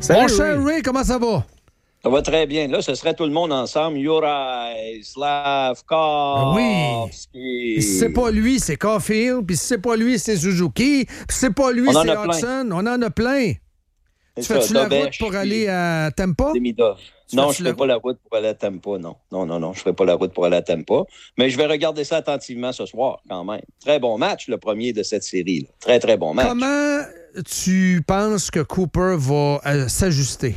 Mon cher Ray, comment ça va? Ça va très bien. Là, ce serait tout le monde ensemble. Juraj Slafkovský. Oui. Puis si c'est pas lui, c'est Caulfield. Puis si c'est pas lui, c'est Suzuki. Puis si c'est pas lui, c'est Hudson. On en a plein. Tu fais-tu la route pour aller à Tampa? Non, je ne fais pas la route pour aller à Tampa, non. Non, je ne ferai pas la route pour aller à Tampa. Mais je vais regarder ça attentivement ce soir, quand même. Très bon match, le premier de cette série. Là. Très, très bon match. Comment tu penses que Cooper va s'ajuster?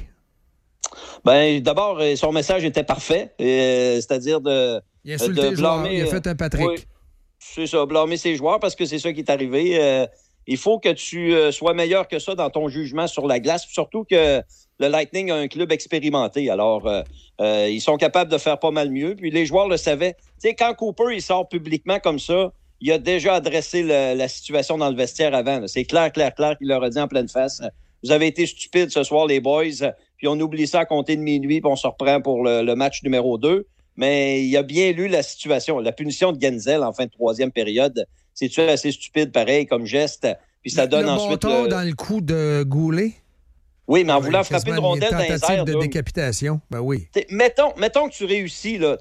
Ben, d'abord, son message était parfait. C'est-à-dire de... Il a insulté les joueurs, il a fait un Patrick. Oui, c'est ça, blâmer ses joueurs parce que c'est ça qui est arrivé. Il faut que tu sois meilleur que ça dans ton jugement sur la glace. Surtout que le Lightning a un club expérimenté. Alors, ils sont capables de faire pas mal mieux. Puis les joueurs le savaient. Tu sais, quand Cooper il sort publiquement comme ça, il a déjà adressé la situation dans le vestiaire avant. Là. C'est clair qu'il leur a dit en pleine face. Vous avez été stupides ce soir, les boys. Puis on oublie ça à compter de minuit, puis on se reprend pour le match numéro 2. Mais il a bien lu la situation. La punition de Genzel en fin de troisième période, c'est-tu assez stupide, parein, comme geste? Puis ça donne ensuite... Le bâton dans le coup de Goulet? Oui, mais en voulant frapper une rondelle dans les airs... de décapitation, ben oui. Mettons que tu réussis, là.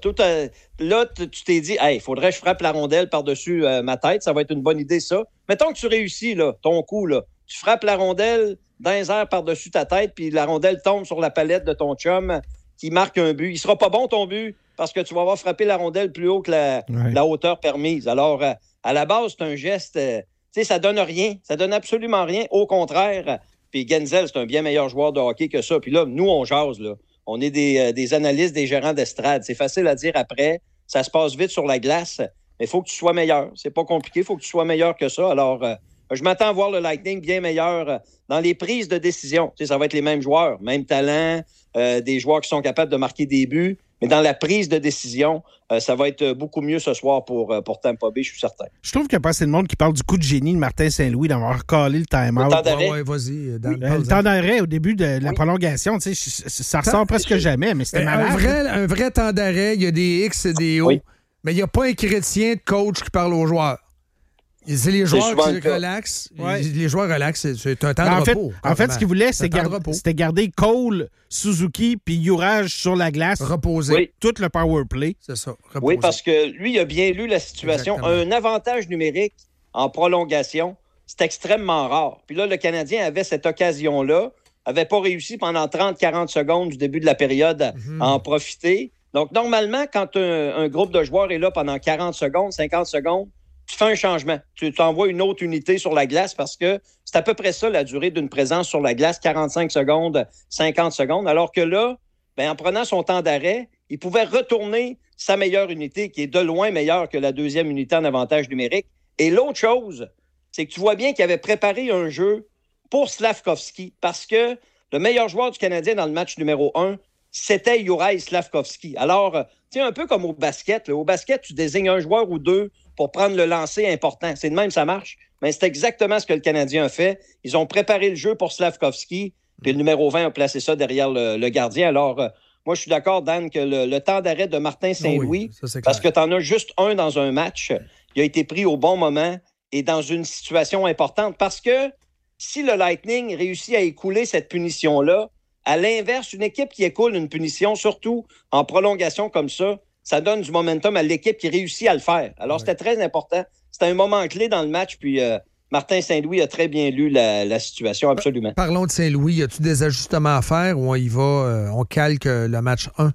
Tu t'es dit, hey, il faudrait que je frappe la rondelle par-dessus ma tête. Ça va être une bonne idée, ça. Mettons que tu réussis, là, ton coup, là. Tu frappes la rondelle dans les airs par-dessus ta tête, puis la rondelle tombe sur la palette de ton chum qui marque un but. Il sera pas bon, ton but, parce que tu vas avoir frappé la rondelle plus haut que la hauteur permise. Alors, à la base, c'est un geste... tu sais, ça donne rien. Ça donne absolument rien. Au contraire... Puis Genzel, c'est un bien meilleur joueur de hockey que ça. Puis là, nous, on jase, là. On est des analystes, des gérants d'estrade. C'est facile à dire après. Ça se passe vite sur la glace. Mais il faut que tu sois meilleur. C'est pas compliqué. Il faut que tu sois meilleur que ça. Alors, je m'attends à voir le Lightning bien meilleur dans les prises de décision. Tu sais, ça va être les mêmes joueurs, même talent, des joueurs qui sont capables de marquer des buts. Mais dans la prise de décision, ça va être beaucoup mieux ce soir pour Tampa Bay, je suis certain. Je trouve qu'il n'y a pas assez de monde qui parle du coup de génie de Martin Saint-Louis d'avoir calé le time-out. Le temps d'arrêt. Ouais, vas-y. Le temps d'arrêt au début de la prolongation, tu sais, ça ressort presque jamais, mais c'était malade. Un vrai temps d'arrêt, il y a des X et des O, mais il n'y a pas un chrétien de coach qui parle aux joueurs. C'est les joueurs qui relaxent. Ouais. Les joueurs relaxent. C'est un temps de repos. En fait, ce qu'il voulait, c'était garder Cole, Suzuki puis Juraj sur la glace. Reposer. Oui. Tout le power play. C'est ça. Reposer. Oui, parce que lui, il a bien lu la situation. Exactement. Un avantage numérique en prolongation, c'est extrêmement rare. Puis là, le Canadien avait cette occasion-là, avait pas réussi pendant 30-40 secondes du début de la période à en profiter. Donc, normalement, quand un groupe de joueurs est là pendant 40 secondes, 50 secondes, tu fais un changement. Tu envoies une autre unité sur la glace parce que c'est à peu près ça la durée d'une présence sur la glace, 45 secondes, 50 secondes. Alors que là, en prenant son temps d'arrêt, il pouvait retourner sa meilleure unité, qui est de loin meilleure que la deuxième unité en avantage numérique. Et l'autre chose, c'est que tu vois bien qu'il avait préparé un jeu pour Slafkovský parce que le meilleur joueur du Canadien dans le match numéro 1, c'était Juraj Slafkovský. Alors, tu sais, un peu comme au basket. Là. Au basket, tu désignes un joueur ou deux pour prendre le lancer important. C'est de même, ça marche. Mais c'est exactement ce que le Canadien a fait. Ils ont préparé le jeu pour Slafkovský, puis le numéro 20 a placé ça derrière le gardien. Alors, moi, je suis d'accord, Dan, que le temps d'arrêt de Martin Saint-Louis, parce que tu en as juste un dans un match, il a été pris au bon moment et dans une situation importante. Parce que si le Lightning réussit à écouler cette punition-là, à l'inverse, une équipe qui écoule une punition, surtout en prolongation comme ça donne du momentum à l'équipe qui réussit à le faire. Alors, c'était très important. C'était un moment clé dans le match, puis Martin Saint-Louis a très bien lu la situation, absolument. Parlons de Saint-Louis. Y a-t-il des ajustements à faire ou on y va, on calque le match 1?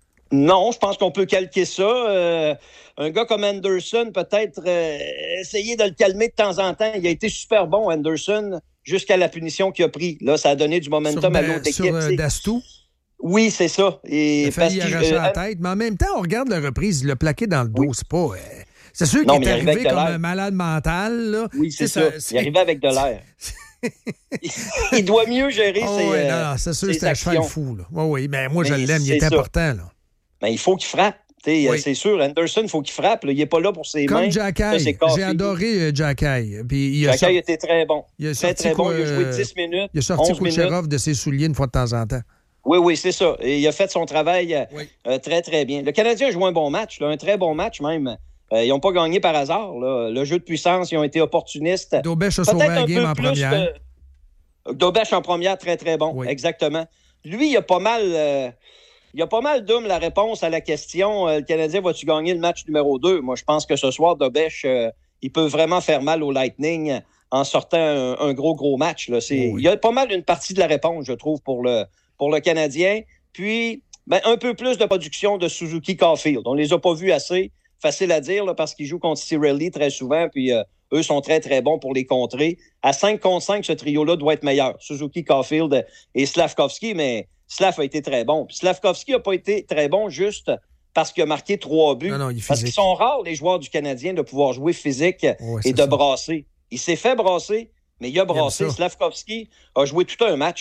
Non, je pense qu'on peut calquer ça. Un gars comme Anderson, peut-être essayer de le calmer de temps en temps. Il a été super bon, Anderson, jusqu'à la punition qu'il a pris. Là, ça a donné du momentum à l'autre équipe. Sur Dastou? Oui, c'est ça. Il a failli arracher la tête, mais en même temps, on regarde la reprise, il l'a plaqué dans le dos. Oui. C'est pas... c'est sûr qu'il est arrivé comme un malade mental. Là. Oui, c'est ça. Il est arrivé avec de l'air. Il doit mieux gérer ses non, c'est sûr que c'est un cheval fou. Là. Oui, mais moi, je l'aime. Il est important. Là. Mais il faut qu'il frappe. C'est sûr, Anderson, il faut qu'il frappe. Là. Il n'est pas là pour ses mains. Comme Jacky. J'ai adoré Jacky. Jacky était très bon. Il a très bon. Il a joué 10 minutes. Il a sorti Kucherov de ses souliers une fois de temps en temps. Oui, c'est ça. Et il a fait son travail très, très bien. Le Canadien a joué un bon match, là, un très bon match même. Ils n'ont pas gagné par hasard. Là. Le jeu de puissance, ils ont été opportunistes. Daubèche a sauvé la game en première. Dobèche en première, très, très bon. Oui. Exactement. Lui, il a pas mal... la réponse à la question le Canadien, va-tu gagner le match numéro 2? Moi, je pense que ce soir, Dobèche, il peut vraiment faire mal au Lightning en sortant un gros match. Là. Il y a pas mal une partie de la réponse, je trouve, pour le Canadien. Puis, un peu plus de production de Suzuki Caulfield. On les a pas vus assez. Facile à dire là, parce qu'ils jouent contre Cirelli très souvent, puis eux sont très, très bons pour les contrer. À 5 contre 5, ce trio-là doit être meilleur. Suzuki, Caulfield et Slavkovski, mais Slav a été très bon. Puis Slavkovski n'a pas été très bon juste parce qu'il a marqué 3 buts. Non, parce qu'ils sont rares, les joueurs du Canadien, de pouvoir jouer physique et de brasser. Il s'est fait brasser, mais il a brassé. Slavkovski a joué tout un match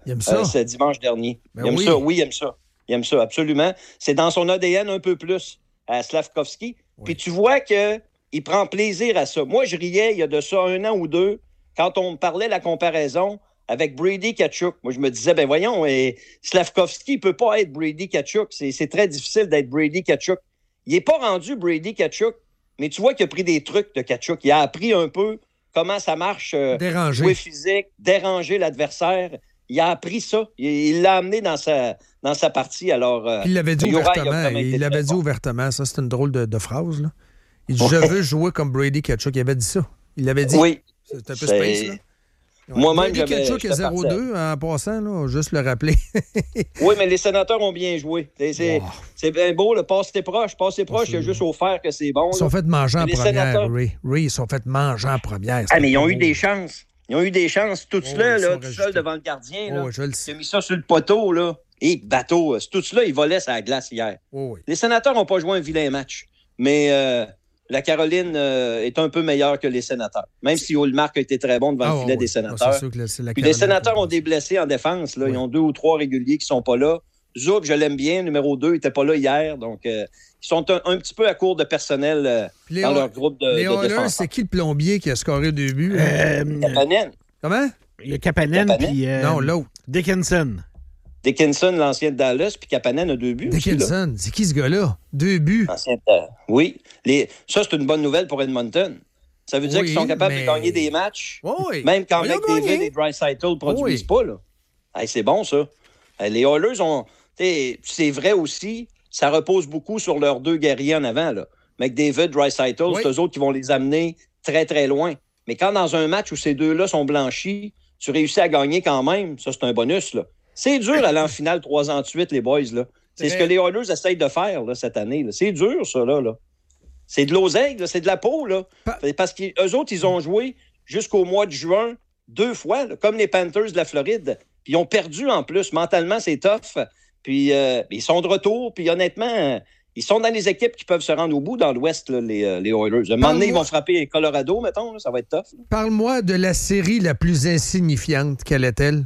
ce dimanche dernier. Il aime ça. Oui, il aime ça. Il aime ça, absolument. C'est dans son ADN un peu plus à Slavkovski. Oui. Puis tu vois qu'il prend plaisir à ça. Moi, je riais il y a de ça 1 an ou 2, quand on me parlait de la comparaison avec Brady Tkachuk. Moi, je me disais, voyons, Slavkovski, il ne peut pas être Brady Tkachuk. C'est très difficile d'être Brady Tkachuk. Il n'est pas rendu Brady Tkachuk, mais tu vois qu'il a pris des trucs de Tkachuk. Il a appris un peu comment ça marche, jouer physique, déranger l'adversaire. Il a appris ça. Il l'a amené dans sa partie. Alors, il l'avait dit ouvertement. Il l'avait dit ouvertement. Ça, c'est une drôle de phrase. Là. Il dit, je veux jouer comme Brady Tkachuk. Il avait dit ça. Il l'avait dit. Oui. C'est un peu space, là. Moi-même, Brady Tkachuk est 0-2 en passant, là, juste le rappeler. Oui, mais les Sénateurs ont bien joué. C'est bien beau, le passe-t'es proche. Il y a juste au faire que c'est bon. Ils sont fait manger en première, Ray. Ils sont fait manger en première. Mais ils ont eu des chances. Ils ont eu des chances. Tout cela, tout seul devant le gardien. Là, il a mis ça sur le poteau. Là. Et bateau. Tout cela, il volait sur la glace hier. Les Sénateurs n'ont pas joué un vilain match. Mais la Caroline est un peu meilleure que les Sénateurs. Même si Ullmark a été très bon devant le filet des Sénateurs. C'est sûr que Puis les Sénateurs ont des blessés en défense. Là. Ils ont 2 ou 3 réguliers qui ne sont pas là. Zouk, je l'aime bien. Numéro 2, il n'était pas là hier. Donc, ils sont un petit peu à court de personnel dans leur groupe de défenseurs. C'est qui le plombier qui a scoré 2 buts? Kapanen. Comment? Il y a Kapanen, puis... non, l'autre. Dickinson, l'ancien de Dallas, puis Kapanen a 2 buts. Dickinson, c'est qui ce gars-là? 2 buts. Oui. Ça, c'est une bonne nouvelle pour Edmonton. Ça veut dire qu'ils sont capables de gagner des matchs, même quand McDavid et Draisaitl ne produisent pas. Là. C'est bon, ça. Les Oilers ont... C'est vrai aussi, ça repose beaucoup sur leurs 2 guerriers en avant. Là. McDavid, Draisaitl, c'est eux autres qui vont les amener très, très loin. Mais quand dans un match où ces 2-là sont blanchis, tu réussis à gagner quand même, ça, c'est un bonus. Là. C'est dur aller en finale 3 ans de suite, les boys. Là. C'est ce que les Oilers essayent de faire là, cette année. Là. C'est dur, ça. Là. C'est de l'oseille, c'est de la peau. Là. Parce qu'eux autres, ils ont joué jusqu'au mois de juin 2 fois, là, comme les Panthers de la Floride. Puis ils ont perdu en plus. Mentalement, c'est tough. Puis ils sont de retour. Puis honnêtement, ils sont dans les équipes qui peuvent se rendre au bout dans l'Ouest, là, les Oilers. À un moment donné, ils vont frapper Colorado, mettons. Là, ça va être tough. Là. Parle-moi de la série la plus insignifiante. Quelle est-elle?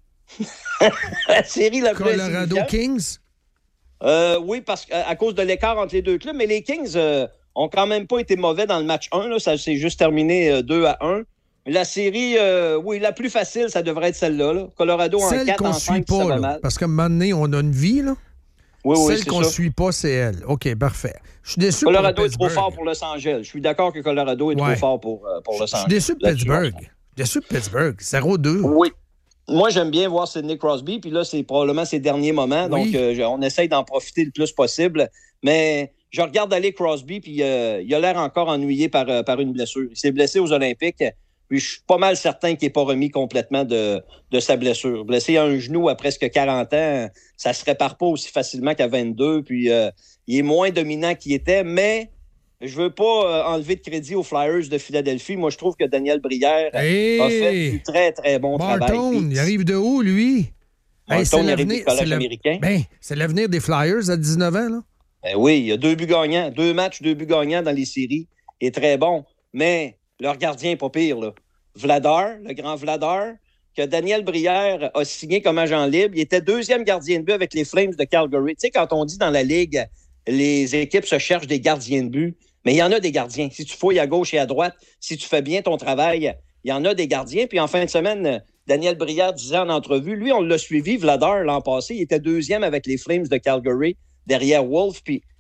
La série la plus Colorado Kings? Oui, parce qu'à cause de l'écart entre les 2 clubs. Mais les Kings ont quand même pas été mauvais dans le match 1. Là. Ça s'est juste terminé 2-1. La série, la plus facile, ça devrait être celle-là. Là. Colorado en 4, en 5, ça va mal. Parce qu'à un moment donné, on a une vie, là. Celle qu'on ne suit pas, c'est elle. OK, parfait. Je suis déçu Colorado est trop fort pour Los Angeles. Je suis d'accord que Colorado est trop fort pour Los Angeles. Je suis déçu de Pittsburgh. 0-2. Oui. Moi, j'aime bien voir Sidney Crosby. Puis là, c'est probablement ses derniers moments. Donc, on essaye d'en profiter le plus possible. Mais je regarde aller Crosby, puis il a l'air encore ennuyé par une blessure. Il s'est blessé aux Olympiques. Puis je suis pas mal certain qu'il n'est pas remis complètement de sa blessure. Blessé à un genou à presque 40 ans, ça se répare pas aussi facilement qu'à 22. Puis il est moins dominant qu'il était, mais je veux pas enlever de crédit aux Flyers de Philadelphie. Moi, je trouve que Daniel Brière a fait du très, très bon travail. Barton, il arrive de où, lui? Barton, il arrive du collège américain. C'est l'avenir des Flyers à 19 ans, là? Oui, il y a 2 buts gagnants. 2 matchs, 2 buts gagnants dans les séries. Il est très bon, mais... Leur gardien, pas pire, là. Vladar, le grand Vladar, que Daniel Brière a signé comme agent libre. Il était 2e gardien de but avec les Flames de Calgary. Tu sais, quand on dit dans la Ligue, les équipes se cherchent des gardiens de but, mais il y en a des gardiens. Si tu fouilles à gauche et à droite, si tu fais bien ton travail, il y en a des gardiens. Puis en fin de semaine, Daniel Brière disait en entrevue, lui, on l'a suivi, Vladar, l'an passé. Il était 2e avec les Flames de Calgary, derrière Wolf. Puis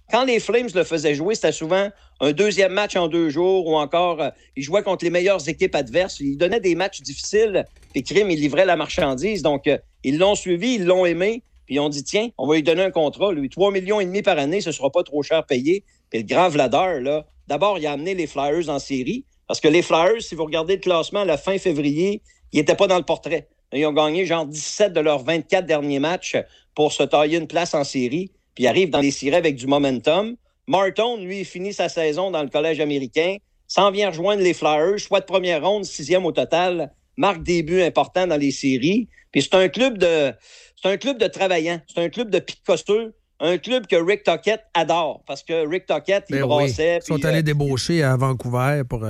Quand les Flames le faisaient jouer, c'était souvent un deuxième match en 2 jours ou encore, ils jouaient contre les meilleures équipes adverses. Ils donnaient des matchs difficiles, puis Crime, ils livraient la marchandise. Donc, ils l'ont suivi, ils l'ont aimé, puis ils ont dit, tiens, on va lui donner un contrat. Lui, 3,5 millions par année, ce ne sera pas trop cher payé. Puis le grand Vladar, là, d'abord, il a amené les Flyers en série, parce que les Flyers, si vous regardez le classement à la fin février, ils n'étaient pas dans le portrait. Ils ont gagné genre 17 de leurs 24 derniers matchs pour se tailler une place en série. Puis il arrive dans les séries avec du momentum. Martin, lui, finit sa saison dans le collège américain, s'en vient rejoindre les Flyers, choix de première ronde, 6e au total, marque des buts importants dans les séries. Puis c'est un club de travaillants, c'est un club de picosteux, un club que Rick Tocchet adore, parce que Rick Tocchet, il brassait. Ils sont allés débaucher à Vancouver pour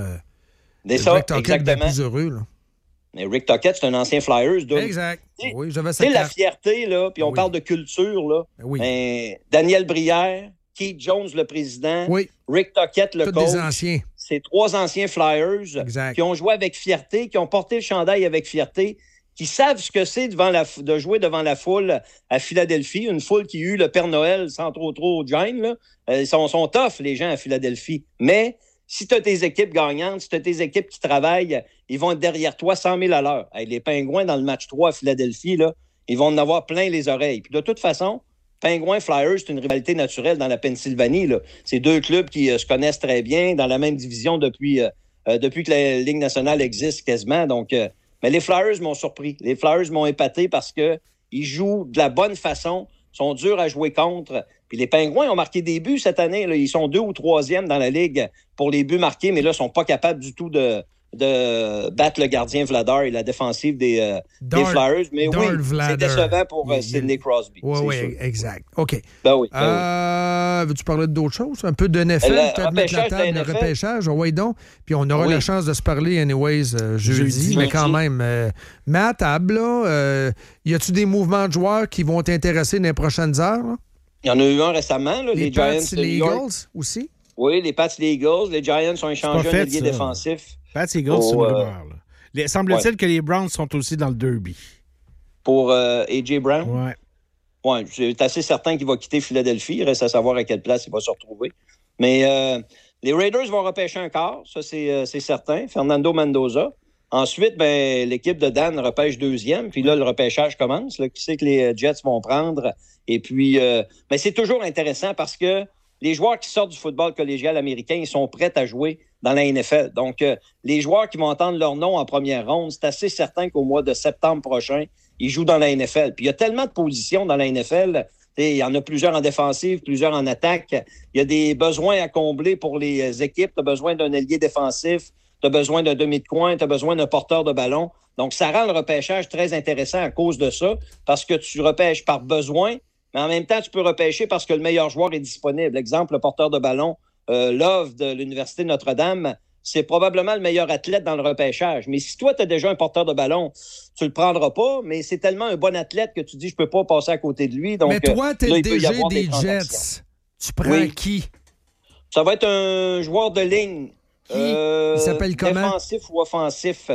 Rick Tocchet bien plus heureux, là. Mais Rick Tocchet, c'est un ancien Flyers. Donc, exact. Oui, j'avais ça. C'est la fierté, là, puis on parle de culture, là. Oui. Daniel Brière, Keith Jones, le président, Rick Tocchet, le coach. Des anciens. C'est 3 anciens Flyers qui ont joué avec fierté, qui ont porté le chandail avec fierté, qui savent ce que c'est de jouer devant la foule à Philadelphie, une foule qui eut le Père Noël sans trop gêne, là. Ils sont tough, les gens à Philadelphie. Mais si tu as tes équipes gagnantes, si tu as tes équipes qui travaillent, ils vont être derrière toi 100 000 à l'heure. Hey, les Pingouins, dans le match 3 à Philadelphie, là, ils vont en avoir plein les oreilles. Puis de toute façon, Pingouins-Flyers, c'est une rivalité naturelle dans la Pennsylvanie, là. C'est 2 clubs qui se connaissent très bien, dans la même division depuis que la Ligue nationale existe quasiment. Donc, mais les Flyers m'ont surpris. Les Flyers m'ont épaté parce qu'ils jouent de la bonne façon, sont durs à jouer contre. Puis les Pingouins ont marqué des buts cette année. Là. Ils sont 2 ou 3e dans la Ligue pour les buts marqués, mais là, ils ne sont pas capables du tout de battre le gardien Vladar et la défensive des Flyers. Mais oui, c'est décevant pour Sidney Crosby. Oui, exact. OK. Ben oui. Veux-tu parler d'autres choses? Un peu de NFL, peut-être mettre la table, le repêchage. Oui, donc. Puis on aura la chance de se parler, anyways, jeudi. Mais quand même, mets à table, là. Y a-tu des mouvements de joueurs qui vont t'intéresser dans les prochaines heures? Là? Il y en a eu un récemment, là, les Giants. Les Eagles aussi? Oui, les Pats, les Eagles. Les Giants ont échangé un allié défensif. Pats, Eagles, c'est une rumeur. Semble-t-il que les Browns sont aussi dans le derby. Pour A.J. Brown? Oui. Oui, c'est assez certain qu'il va quitter Philadelphie. Il reste à savoir à quelle place il va se retrouver. Mais les Raiders vont repêcher un quart, ça c'est certain. Fernando Mendoza. Ensuite, l'équipe de Dan repêche 2e. Puis là, le repêchage commence. Là, qui sait que les Jets vont prendre? Et puis, c'est toujours intéressant parce que les joueurs qui sortent du football collégial américain, ils sont prêts à jouer dans la NFL. Donc, les joueurs qui vont entendre leur nom en première ronde, c'est assez certain qu'au mois de septembre prochain, ils jouent dans la NFL. Puis il y a tellement de positions dans la NFL. Il y en a plusieurs en défensive, plusieurs en attaque. Il y a des besoins à combler pour les équipes. Tu as besoin d'un ailier défensif, tu as besoin d'un demi de coin, tu as besoin d'un porteur de ballon. Donc, ça rend le repêchage très intéressant à cause de ça, parce que tu repêches par besoin, mais en même temps, tu peux repêcher parce que le meilleur joueur est disponible. Exemple, le porteur de ballon, Love de l'Université de Notre-Dame, c'est probablement le meilleur athlète dans le repêchage. Mais si toi, tu as déjà un porteur de ballon, tu le prendras pas, mais c'est tellement un bon athlète que tu dis, je peux pas passer à côté de lui. Donc, mais toi, tu es le DG des Jets. Tu prends qui? Ça va être un joueur de ligne. Il s'appelle comment? Défensif ou offensif.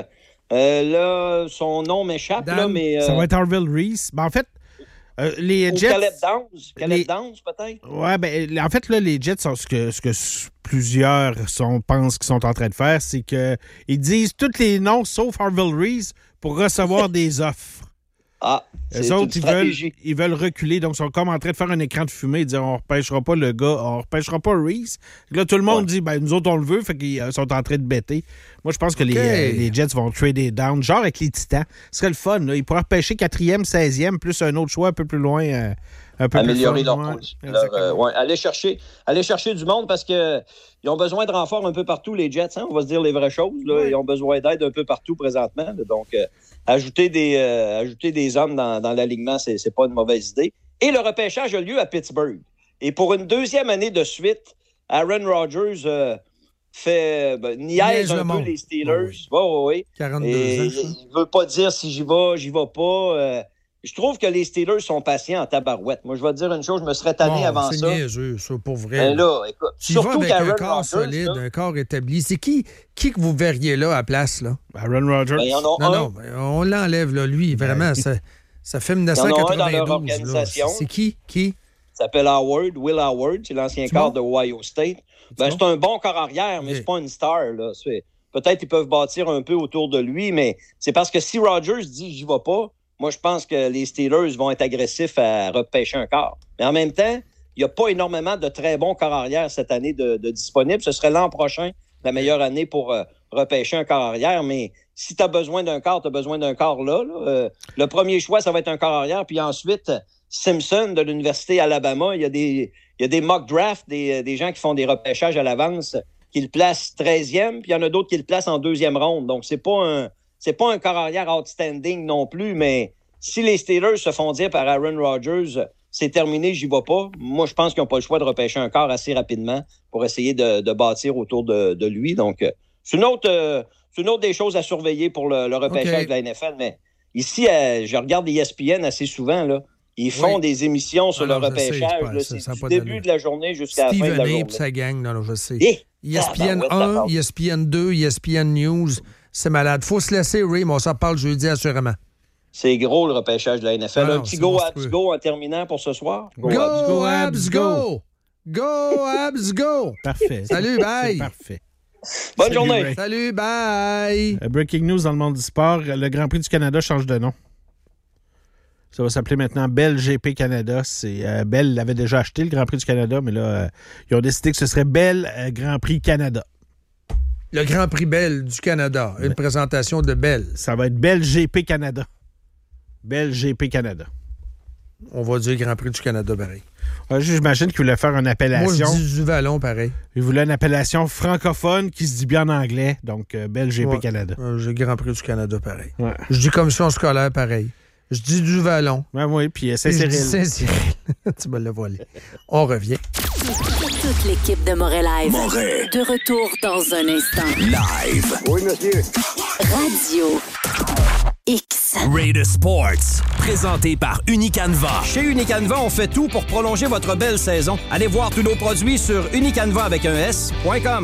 Là, son nom m'échappe, là, mais... Ça va être Harville Reese. En fait, les Jets... Caleb Downs, peut-être? Oui, en fait, là, les Jets, ce que plusieurs pensent qu'ils sont en train de faire, c'est qu'ils disent tous les noms sauf Harville Reese pour recevoir des offres. C'est eux autres, une stratégie. ils veulent reculer, donc ils sont comme en train de faire un écran de fumée et dire on repêchera pas le gars, on repêchera pas Reese. Là, tout le monde dit nous autres, on le veut, fait qu'ils sont en train de bêter. Moi, je pense que les Jets vont trader down, genre avec les Titans. Ce serait le fun, là. Ils pourraient repêcher 4e, 16e, plus un autre choix un peu plus loin. Améliorer leur position. Aller chercher du monde parce qu'ils ont besoin de renforts un peu partout, les Jets. Hein? On va se dire les vraies choses. Là. Oui. Ils ont besoin d'aide un peu partout présentement. Là. Donc, ajouter des hommes dans l'alignement, c'est pas une mauvaise idée. Et le repêchage a lieu à Pittsburgh. Et pour une 2e année de suite, Aaron Rodgers niaise un peu les Steelers. Oui. 42 ans. Il veut pas dire si j'y vais pas. Je trouve que les Steelers sont patients en tabarouette. Moi, je vais te dire une chose, je me serais tanné avant ça. C'est niaiseux, ça, pour vrai. Là, écoute, surtout avec un corps solide, un corps établi. C'est qui que vous verriez là à place, là? Aaron Rodgers. Non, on l'enlève, là. Lui, vraiment, ça fait 1992. Là. C'est qui? s'appelle Will Howard, c'est l'ancien quart de Ohio State. C'est un bon corps arrière, mais c'est pas une star. Là. Peut-être qu'ils peuvent bâtir un peu autour de lui, mais c'est parce que si Rodgers dit « j'y vais pas », moi, je pense que les Steelers vont être agressifs à repêcher un quart. Mais en même temps, il n'y a pas énormément de très bons corps arrière cette année de disponibles. Ce serait l'an prochain la meilleure année pour repêcher un corps arrière, mais si tu as besoin d'un quart, tu as besoin d'un quart là. Le premier choix, ça va être un corps arrière, puis ensuite, Simpson de l'Université Alabama, il y a des mock drafts, des gens qui font des repêchages à l'avance, qui le placent 13e, puis il y en a d'autres qui le placent en 2e ronde. Donc, c'est pas un corps arrière outstanding non plus, mais si les Steelers se font dire par Aaron Rodgers, c'est terminé, j'y vais pas, moi, je pense qu'ils n'ont pas le choix de repêcher un quart assez rapidement pour essayer de bâtir autour de lui. Donc, c'est une autre des choses à surveiller pour le repêchage de la NFL. Mais ici, je regarde ESPN assez souvent, là. Ils font des émissions sur le repêchage. C'est du début de la journée jusqu'à la fin de la journée. Sa gang, non, je sais. ESPN 1, ESPN 2, ESPN News, c'est malade. Faut se laisser, Ray, mais on s'en parle jeudi assurément. C'est gros, le repêchage de la NFL. Un petit go, Abs, go en terminant pour ce soir. Go, Abs, go! Go, Abs, go! Parfait. Salut, bye! Parfait. Bonne journée. Ray. Salut, bye! Breaking news dans le monde du sport. Le Grand Prix du Canada change de nom. Ça va s'appeler maintenant Bell GP Canada. Bell l'avait déjà acheté, le Grand Prix du Canada, mais là, ils ont décidé que ce serait Bell Grand Prix Canada. Le Grand Prix Bell du Canada. Une présentation de Bell. Ça va être Bell GP Canada. Bell GP Canada. On va dire Grand Prix du Canada, pareil. J'imagine qu'il voulait faire une appellation. Moi, je dis du Vallon, pareil. Il voulait une appellation francophone qui se dit bien en anglais. Donc, Bell GP Canada. J'ai Grand Prix du Canada, pareil. Ouais. Je dis commission scolaire, pareil. Je dis du Vallon. Oui, puis Saint-Cyril. Saint-Cyril. Tu me l'as volé. On revient. Toute l'équipe de Moret Live. De retour dans un instant. Live. Oui, monsieur. Radio X. Raider Sports. Présenté par Unicanva. Chez Unicanva, on fait tout pour prolonger votre belle saison. Allez voir tous nos produits sur unicanva avec un S.com.